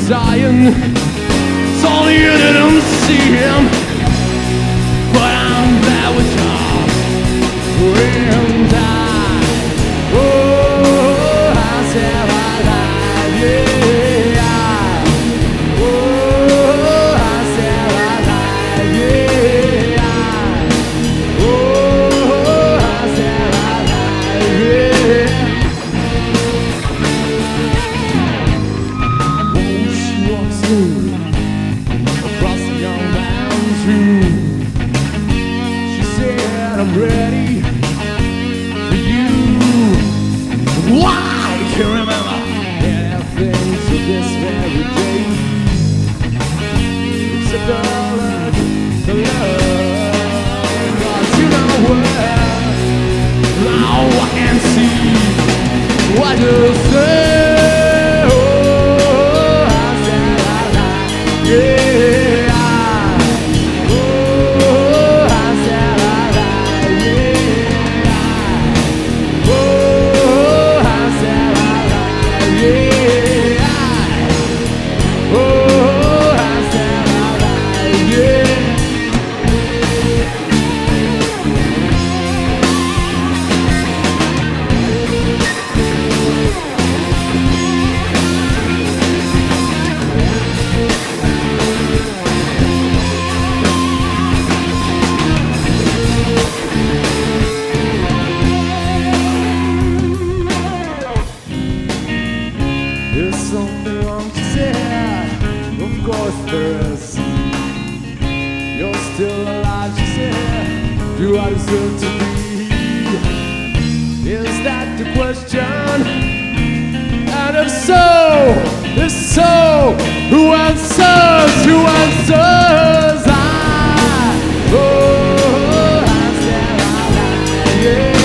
dying. Told you didn't see him, but I'm there with you. And I said I lied, yeah. Oh, I said I lied, yeah. Oh, I said I lied, yeah. She walks through across the young man's room. She said, I'm ready for you. Why can't remember anything to this very day, except the love. But you know where now I can see what you say. There's something wrong to say, of course there is. You're still alive, she said. Do I deserve to be? Is that the question? And if so, who answers? Who answers? I said I lied, yeah.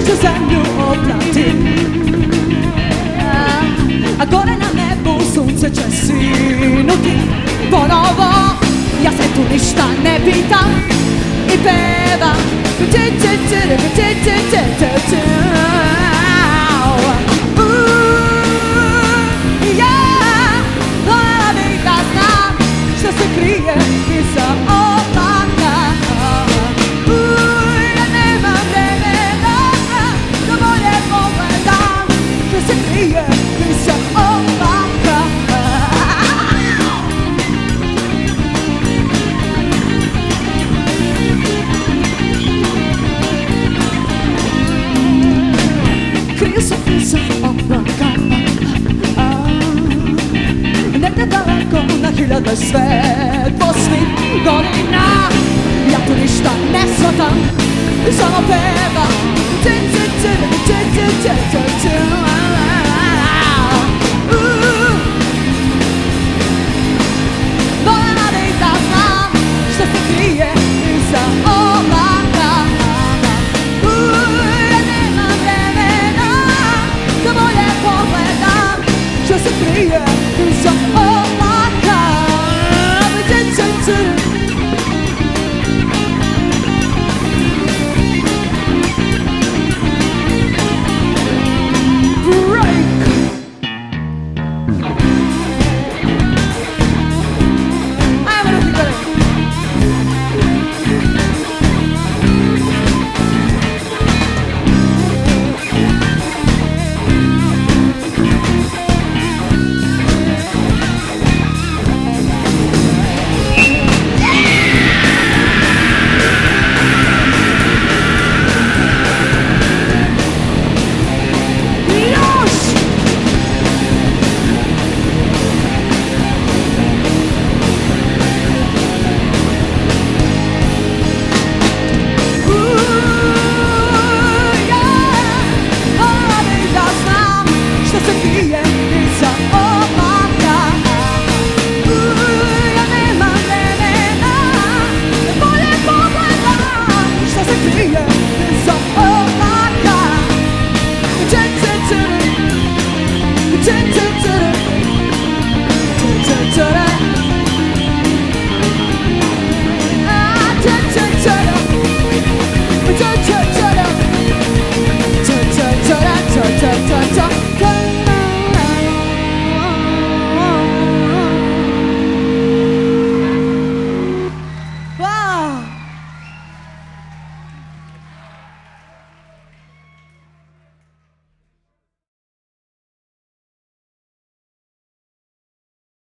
just a new planting. Agora na nebo sunce česí nutí ponovo. Ja se tu ništa ne pitam i pevam. Voljela bih da znam što se krije iza oblaka. Ja nemam vremena da bolje pogledam što se krije iza oblaka. Krije se iza oblaka. Negdje daleko na hiljade svetlosti godina. Ja tu ništa ne shvatam, samo pevam. Voljela bih da znam što se krije iza oblaka. Ja nemam vremena da bolje pogledam što se krije iza oblaka. Break.